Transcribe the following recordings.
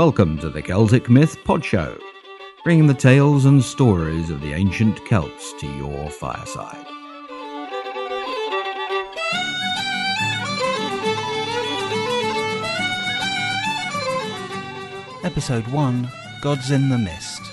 Welcome to the Celtic Myth Pod Show, bringing the tales and stories of the ancient Celts to your fireside. Episode 1, Gods in the Mist.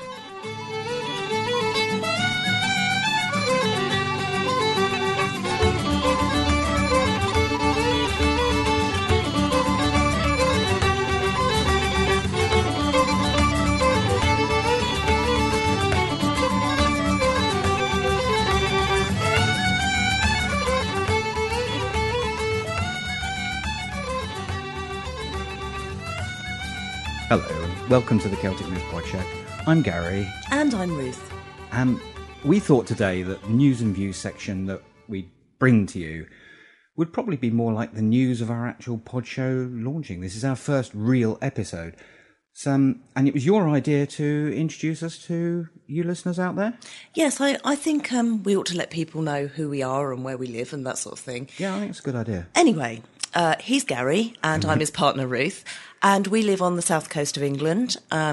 Hello and welcome to the Celtic Myth Pod Show. I'm Gary. And I'm Ruth. We thought today that the news and views section that we bring to you would probably be more like the news of our actual pod show launching. This is our first real episode. And it was your idea to introduce us to you listeners out there? Yes, I think we ought to let people know who we are and where we live and that sort of thing. Yeah, I think it's a good idea. Anyway, he's Gary and I'm his partner Ruth, and we live on the south coast of England.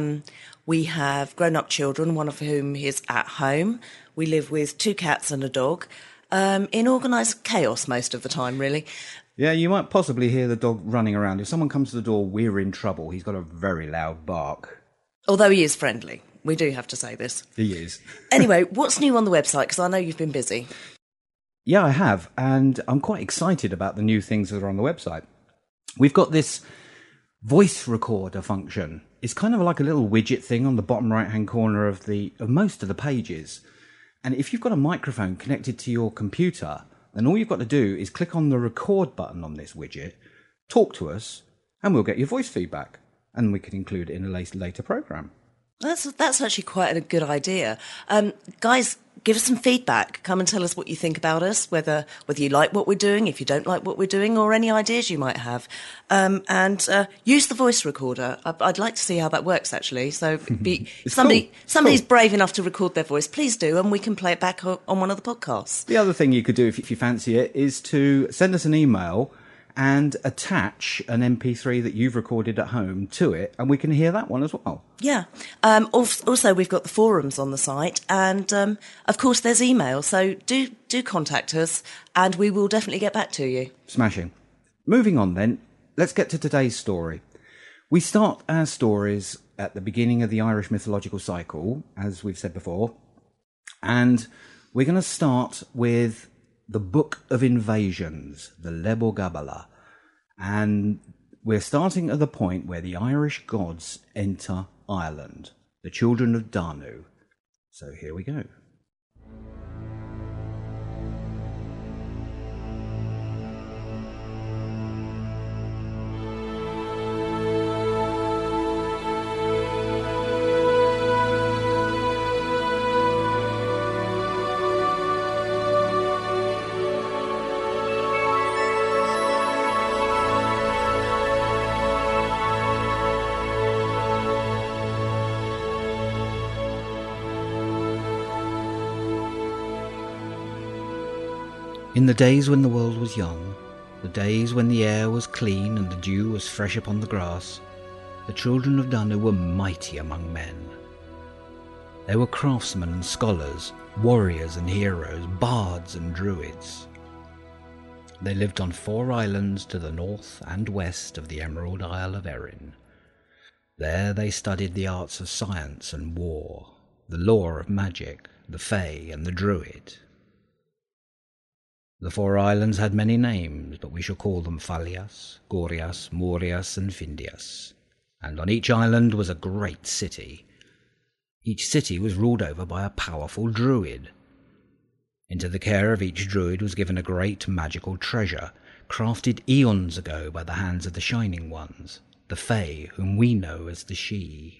We have grown-up children, one of whom is at home. We live with 2 cats and a dog, in organised chaos most of the time, really. Yeah, you might possibly hear the dog running around. If someone comes to the door, we're in trouble. He's got a very loud bark. Although he is friendly. We do have to say this. He is. Anyway, what's new on the website? Because I know you've been busy. Yeah, I have, and I'm quite excited about the new things that are on the website. We've got this voice recorder function. It's kind of like a little widget thing on the bottom right-hand corner of most of the pages. And if you've got a microphone connected to your computer, then all you've got to do is click on the record button on this widget, talk to us, and we'll get your voice feedback. And we can include it in a later program. That's actually quite a good idea. Guys, give us some feedback. Come and tell us what you think about us, whether you like what we're doing, if you don't like what we're doing, or any ideas you might have. And use the voice recorder. I'd like to see how that works, actually. So if somebody's brave enough to record their voice, please do, and we can play it back on one of the podcasts. The other thing you could do, if you fancy it, is to send us an email and attach an MP3 that you've recorded at home to it, and we can hear that one as well. Yeah. Also, we've got the forums on the site, and of course, there's email. So do contact us, and we will definitely get back to you. Smashing. Moving on then, let's get to today's story. We start our stories at the beginning of the Irish mythological cycle, as we've said before, and we're going to start with the Book of Invasions, the Lebor Gabála. And we're starting at the point where the Irish gods enter Ireland, the children of Danu. So here we go. In the days when the world was young, the days when the air was clean and the dew was fresh upon the grass, the children of Danu were mighty among men. They were craftsmen and scholars, warriors and heroes, bards and druids. They lived on 4 islands to the north and west of the Emerald Isle of Erin. There they studied the arts of science and war, the lore of magic, the Fae and the Druid. The 4 islands had many names, but we shall call them Falias, Gorias, Morias and Findias. And on each island was a great city. Each city was ruled over by a powerful druid. Into the care of each druid was given a great magical treasure, crafted eons ago by the hands of the Shining Ones, the Fae, whom we know as the Sidhe.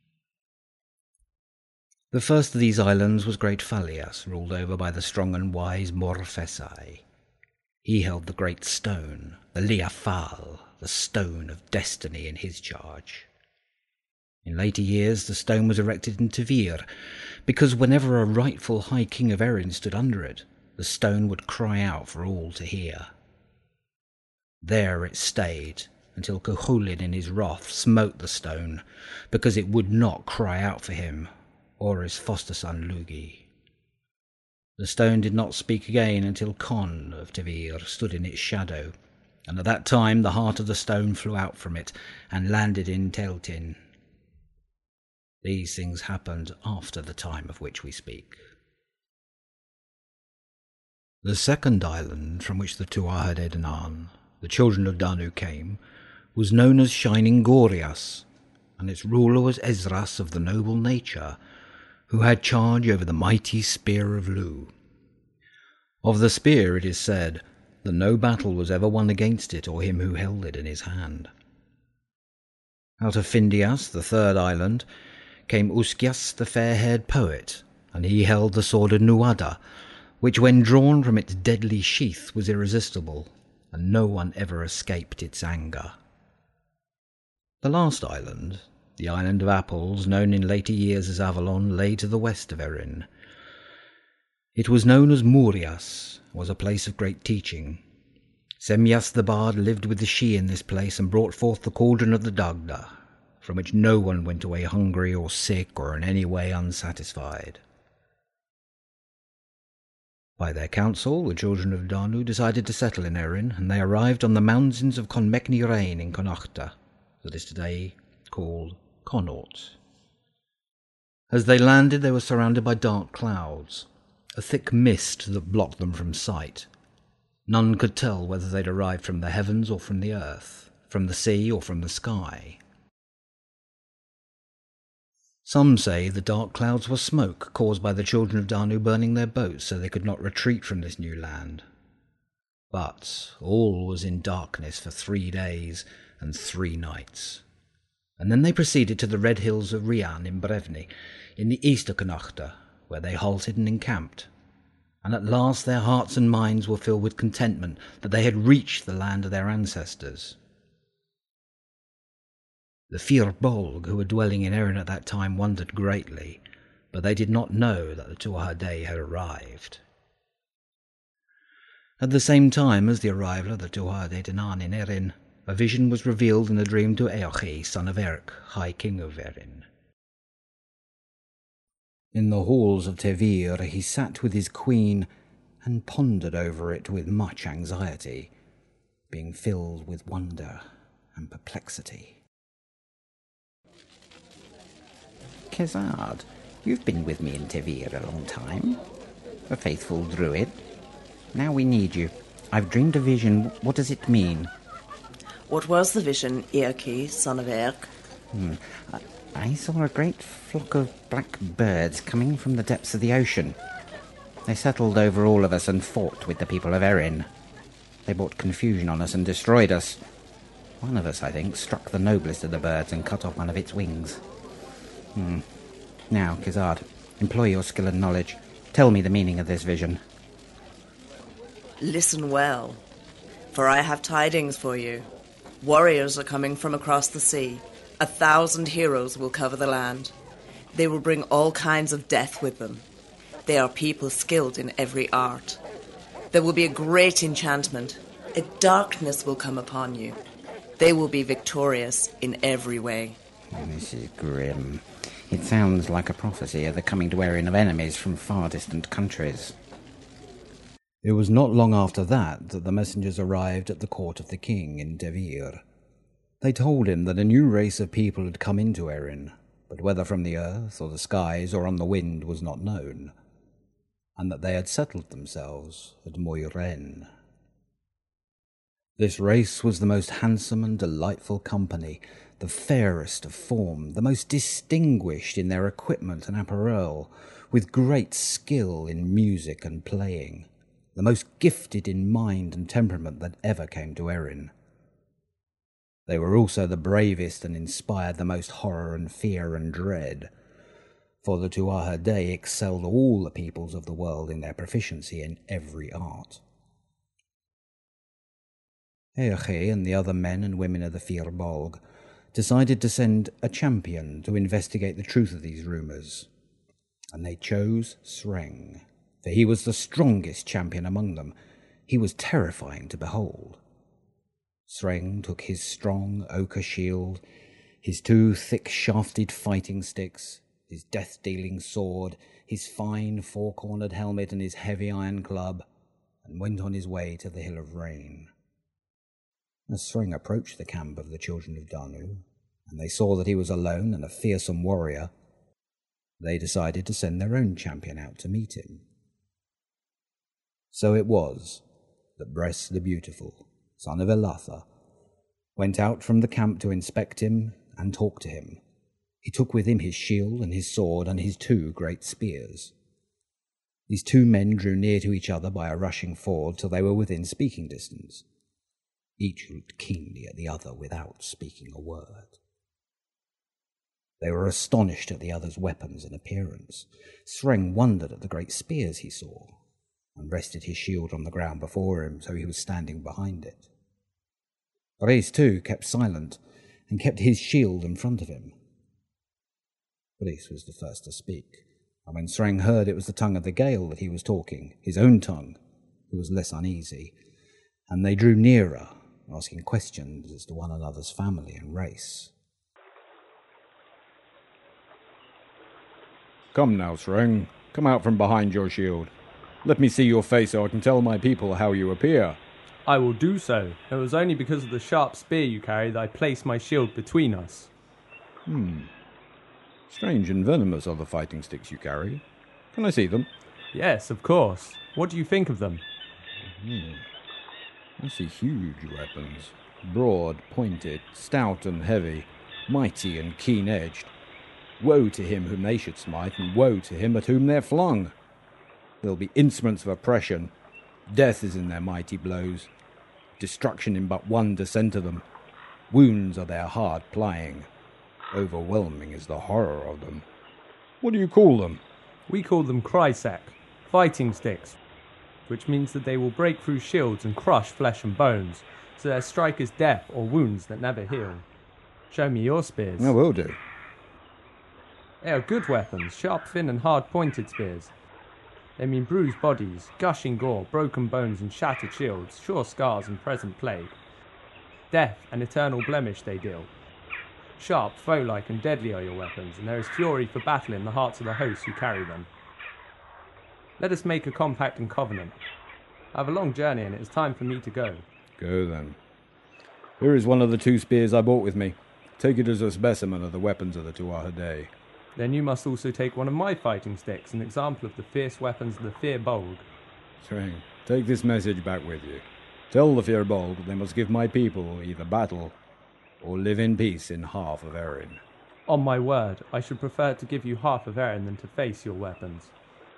The first of these islands was Great Falias, ruled over by the strong and wise Morfessai. He held the great stone, the Lia Fal, the stone of destiny, in his charge. In later years the stone was erected in Tavir, because whenever a rightful High King of Erin stood under it, the stone would cry out for all to hear. There it stayed, until Cuchulainn in his wrath smote the stone, because it would not cry out for him, or his foster son Lugi. The stone did not speak again until Conn of Tevir stood in its shadow, and at that time the heart of the stone flew out from it and landed in Tailtin. These things happened after the time of which we speak. The second island from which the Tuatha De Danann, the children of Danu, came, was known as Shining Gorias, and its ruler was Ezras of the noble nature, who had charge over the mighty spear of Lu. Of the spear it is said that no battle was ever won against it or him who held it in his hand. Out of Findias, the third island, came Uskias the fair-haired poet, and he held the sword of Nuada, which when drawn from its deadly sheath was irresistible, and no one ever escaped its anger. The last island, the island of Apples, known in later years as Avalon, lay to the west of Erin. It was known as Murias, and was a place of great teaching. Semyas the bard lived with the Sidhe in this place and brought forth the cauldron of the Dagda, from which no one went away hungry or sick or in any way unsatisfied. By their counsel, the children of Danu decided to settle in Erin, and they arrived on the mountains of Conmecni Rain in Connachta, that is today called Connaught. As they landed, they were surrounded by dark clouds, a thick mist that blocked them from sight. None could tell whether they'd arrived from the heavens or from the earth, from the sea or from the sky. Some say the dark clouds were smoke caused by the children of Danu burning their boats so they could not retreat from this new land. But all was in darkness for 3 days and 3 nights. And then they proceeded to the red hills of Rian in Brevni, in the east of Connachta, where they halted and encamped. And at last their hearts and minds were filled with contentment that they had reached the land of their ancestors. The Fir Bolg, who were dwelling in Erin at that time, wondered greatly, but they did not know that the Tuatha Dé had arrived. At the same time as the arrival of the Tuatha De Danann in Erin, a vision was revealed in a dream to Eochaid, son of Eric, High King of Erin. In the halls of Tevir he sat with his queen and pondered over it with much anxiety, being filled with wonder and perplexity. Kezard, you've been with me in Tevir a long time. A faithful druid. Now we need you. I've dreamed a vision. What does it mean? What was the vision, Eochaid, son of Eric? I saw a great flock of black birds coming from the depths of the ocean. They settled over all of us and fought with the people of Erin. They brought confusion on us and destroyed us. One of us, I think, struck the noblest of the birds and cut off one of its wings. Now, Kezard, employ your skill and knowledge. Tell me the meaning of this vision. Listen well, for I have tidings for you. Warriors are coming from across the sea. 1,000 heroes will cover the land. They will bring all kinds of death with them. They are people skilled in every art. There will be a great enchantment. A darkness will come upon you. They will be victorious in every way. This is grim. It sounds like a prophecy of the coming to Erin of enemies from far distant countries. It was not long after that the messengers arrived at the court of the king in Tevir. They told him that a new race of people had come into Erin, but whether from the earth or the skies or on the wind was not known, and that they had settled themselves at Moiren. This race was the most handsome and delightful company, the fairest of form, the most distinguished in their equipment and apparel, with great skill in music and playing, the most gifted in mind and temperament that ever came to Erin. They were also the bravest and inspired the most horror and fear and dread, for the Tuatha Dé excelled all the peoples of the world in their proficiency in every art. Eochaid and the other men and women of the Fir Bolg decided to send a champion to investigate the truth of these rumours, and they chose Sreng, for he was the strongest champion among them. He was terrifying to behold. Sreng took his strong ochre shield, his 2 thick-shafted fighting sticks, his death-dealing sword, his fine 4-cornered helmet, and his heavy iron club, and went on his way to the Hill of Rain. As Sreng approached the camp of the children of Danu, and they saw that he was alone and a fearsome warrior, they decided to send their own champion out to meet him. So it was that Bress the Beautiful, son of Elatha, went out from the camp to inspect him and talk to him. He took with him his shield and his sword and his 2 great spears. These 2 men drew near to each other by a rushing ford till they were within speaking distance. Each looked keenly at the other without speaking a word. They were astonished at the other's weapons and appearance. Sreng wondered at the great spears he saw, and rested his shield on the ground before him, so he was standing behind it. Bress, too, kept silent, and kept his shield in front of him. Bress was the first to speak, and when Sreng heard it was the tongue of the Gael that he was talking, his own tongue, he was less uneasy, and they drew nearer, asking questions as to one another's family and race. Come now, Sreng. Come out from behind your shield. Let me see your face so I can tell my people how you appear. I will do so. It was only because of the sharp spear you carry that I placed my shield between us. Strange and venomous are the fighting sticks you carry. Can I see them? Yes, of course. What do you think of them? I see huge weapons. Broad, pointed, stout and heavy, mighty and keen-edged. Woe to him whom they should smite, and woe to him at whom they're flung. They'll be instruments of oppression. Death is in their mighty blows. Destruction in but one descent of them. Wounds are their hard plying. Overwhelming is the horror of them. What do you call them? We call them Krysak, fighting sticks, which means that they will break through shields and crush flesh and bones, so their strike is death or wounds that never heal. Show me your spears. I will do. They are good weapons, sharp, thin and hard-pointed spears. They mean bruised bodies, gushing gore, broken bones and shattered shields, sure scars and present plague. Death and eternal blemish they deal. Sharp, foe-like and deadly are your weapons, and there is fury for battle in the hearts of the hosts who carry them. Let us make a compact and covenant. I have a long journey and it is time for me to go. Go then. Here is one of the 2 spears I brought with me. Take it as a specimen of the weapons of the Tuatha Dé. Then you must also take one of my fighting sticks, an example of the fierce weapons of the Fir Bolg. Sreng, take this message back with you. Tell the Fir Bolg they must give my people either battle or live in peace in half of Erin. On my word, I should prefer to give you half of Erin than to face your weapons.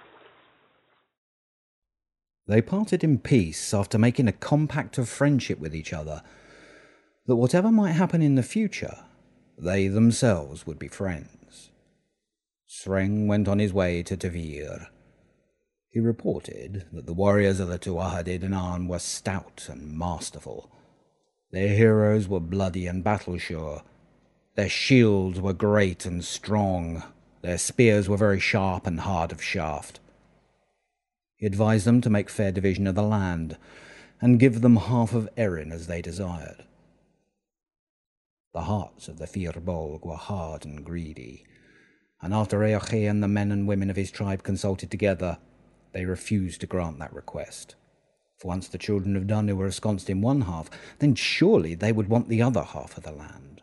They parted in peace after making a compact of friendship with each other, that whatever might happen in the future, they themselves would be friends. Sreng went on his way to Tavir. He reported that the warriors of the Tuatha Dé Danann were stout and masterful. Their heroes were bloody and battle-sure. Their shields were great and strong. Their spears were very sharp and hard of shaft. He advised them to make fair division of the land, and give them half of Erin as they desired. The hearts of the Fir Bolg were hard and greedy, and after Eochaid and the men and women of his tribe consulted together, they refused to grant that request. For once the children of Danu were ensconced in one half, then surely they would want the other half of the land.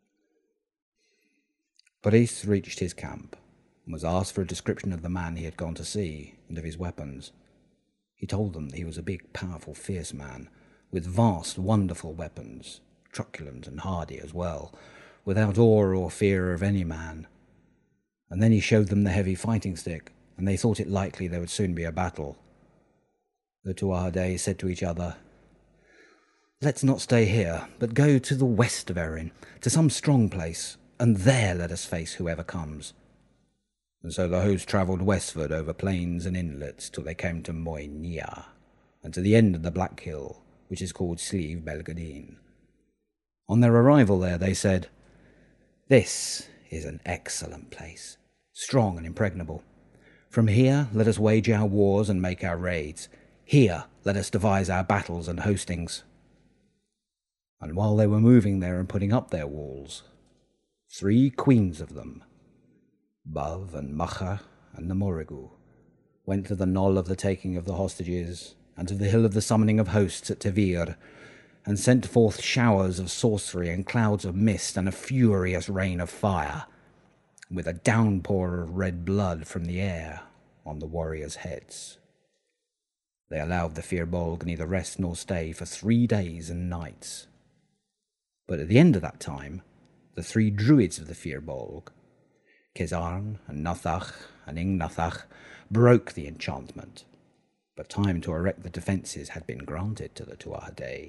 Bress reached his camp, and was asked for a description of the man he had gone to see, and of his weapons. He told them that he was a big, powerful, fierce man, with vast, wonderful weapons, truculent and hardy as well, without awe or fear of any man. And then he showed them the heavy fighting stick, and they thought it likely there would soon be a battle. The Tuatha Dé said to each other, "Let's not stay here, but go to the west of Erin, to some strong place, and there let us face whoever comes." And so the host travelled westward over plains and inlets till they came to Moynia, and to the end of the Black Hill, which is called Slieve Belgadine. On their arrival there, they said, "This is an excellent place, strong and impregnable. From here let us wage our wars and make our raids. Here let us devise our battles and hostings." And while they were moving there and putting up their walls, 3 queens of them, Bav and Macha and the Morrigu, went to the knoll of the taking of the hostages, and to the hill of the summoning of hosts at Tevir, and sent forth showers of sorcery and clouds of mist and a furious rain of fire, with a downpour of red blood from the air on the warriors' heads. They allowed the Firbolg neither rest nor stay for 3 days and nights. But at the end of that time, the 3 druids of the Firbolg, Kezarn and Nathach and Ingnathach, broke the enchantment, but time to erect the defences had been granted to the Tuatha Dé.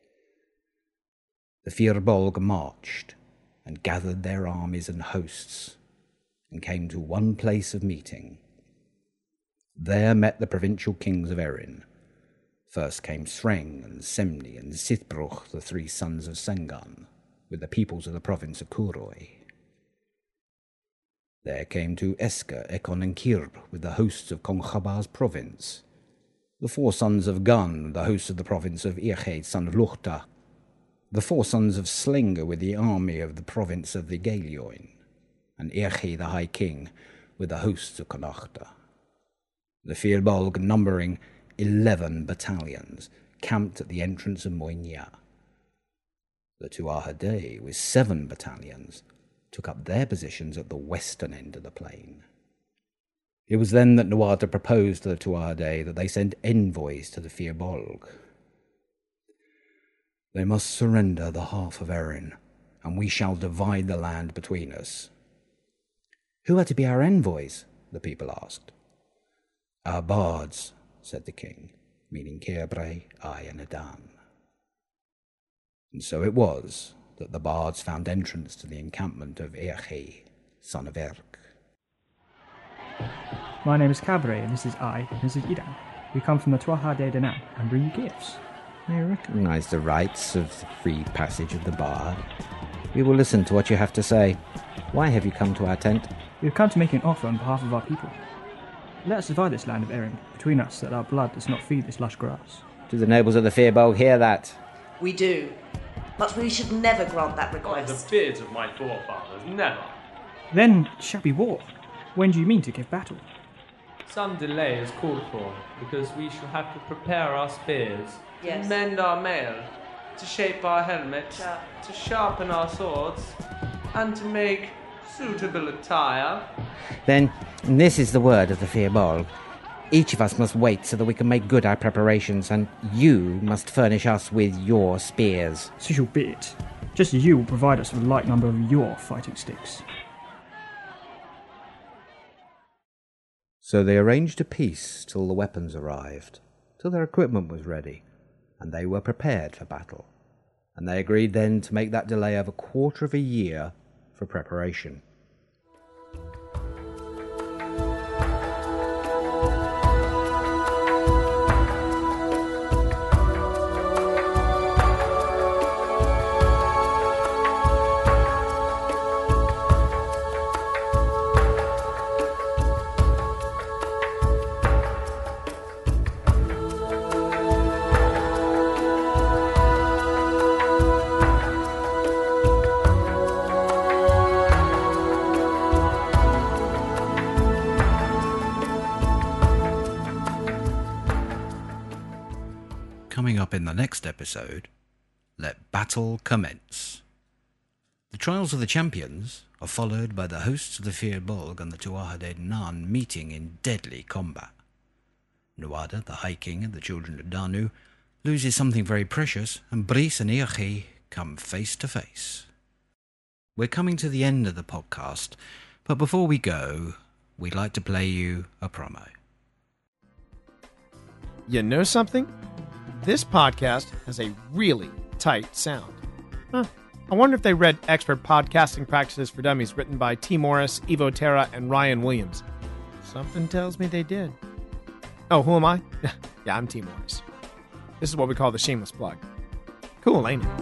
The Firbolg marched and gathered their armies and hosts and came to one place of meeting. There met the provincial kings of Erin. First came Sreng and Semni and Sithbruch, the 3 sons of Sengan, with the peoples of the province of Kuroi. There came to Esker, Ekon and Kirb, with the hosts of Konchabar's province. The 4 sons of Gun, the hosts of the province of Irched, son of Luchta. The 4 sons of Slinger, with the army of the province of the Gaelioin. And Irched, the high king, with the hosts of Connachta. The Firbolg, numbering 11 battalions, camped at the entrance of Moinia. The Tuatha Dé, with 7 battalions, took up their positions at the western end of the plain. It was then that Nuada proposed to the Tuatha Dé that they send envoys to the Firbolg. They must surrender the half of Erin, and we shall divide the land between us. Who are to be our envoys? The people asked. Our bards, said the king, meaning Cairbre, Ai, and Adan. And so it was that the bards found entrance to the encampment of Earchi, son of Erk. My name is Cabre, and this is I, and this is Idan. We come from the Tuatha Dé Danann and bring you gifts. I recognize the rights of the free passage of the bard. We will listen to what you have to say. Why have you come to our tent? We have come to make an offer on behalf of our people. Let us divide this land of Erin between us, that our blood does not feed this lush grass. Do the nobles of the Firbolg hear that? We do. But we should never grant that By request. the beards of my forefathers, never. Then shall we war? When do you mean to give battle? Some delay is called for, because we shall have to prepare our spears, Yes. to mend our mail, to shape our helmets, Sharp. to sharpen our swords, and to make suitable attire. Then this is the word of the Firbolg. Each of us must wait so that we can make good our preparations, and you must furnish us with your spears. So shall be it. Just as you will provide us with a like number of your fighting sticks. So they arranged a peace till the weapons arrived, till their equipment was ready, and they were prepared for battle. And they agreed then to make that delay of 1/4 of a year for preparation. Coming up in the next episode, let battle commence. The trials of the champions are followed by the hosts of the Firbolg and the Tuatha Dé Danann meeting in deadly combat. Nuada, the High King and the children of Danu, loses something very precious, and Brys and Earchi come face to face. We're coming to the end of the podcast, but before we go, we'd like to play you a promo. You know something? This podcast has a really tight sound. I wonder if they read Expert Podcasting Practices for Dummies written by T. Morris, Evo Terra, and Ryan Williams. Something tells me they did. Oh, who am I? Yeah, I'm T. Morris. This is what we call the shameless plug. Cool, ain't it?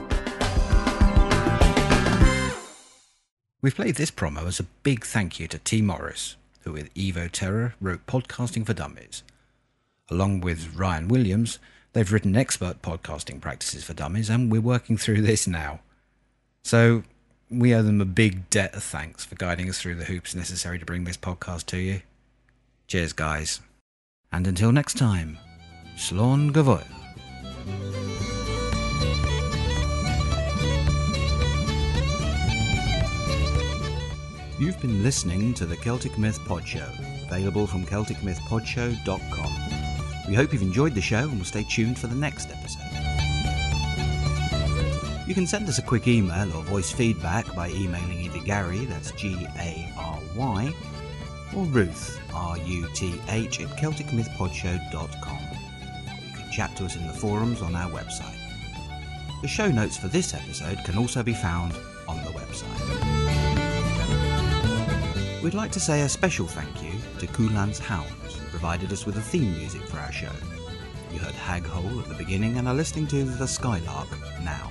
We've played this promo as a big thank you to T. Morris, who with Evo Terra wrote Podcasting for Dummies. Along with Ryan Williams, They've written expert podcasting practices for dummies, and we're working through this now. So we owe them a big debt of thanks for guiding us through the hoops necessary to bring this podcast to you. Cheers, guys. And until next time, Slán go bhfuil. You've been listening to the Celtic Myth Pod Show, available from CelticMythPodShow.com. We hope you've enjoyed the show and will stay tuned for the next episode. You can send us a quick email or voice feedback by emailing either Gary, that's Gary, or Ruth, Ruth, at CelticMythPodShow.com. You can chat to us in the forums on our website. The show notes for this episode can also be found on the website. We'd like to say a special thank you to Kulan's Hounds, who provided us with the theme music for our show. You heard Hag Hole at the beginning and are listening to The Skylark now.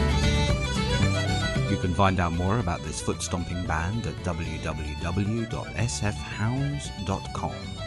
You can find out more about this foot-stomping band at www.sfhounds.com.